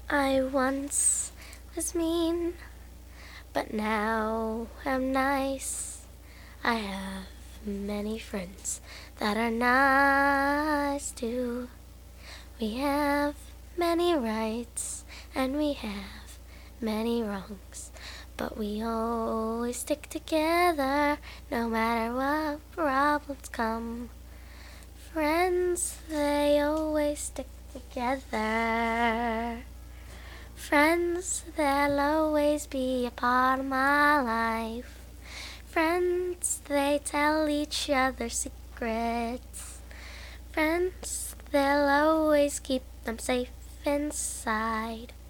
I once was mean, but now I'm nice. I have many friends that are nice too. We have many rights and we have many wrongs, but we always stick together no matter what problems come. Friends, they always stick together. Friends, they'll always be a part of my life. Friends, they tell each other secrets. Friends, they'll always keep them safe inside.